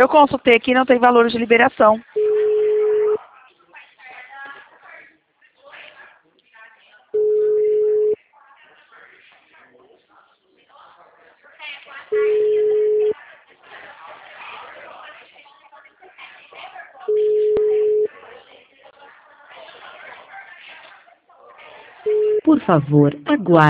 Eu consultei aqui, não tem valor de liberação. Por favor, aguarde.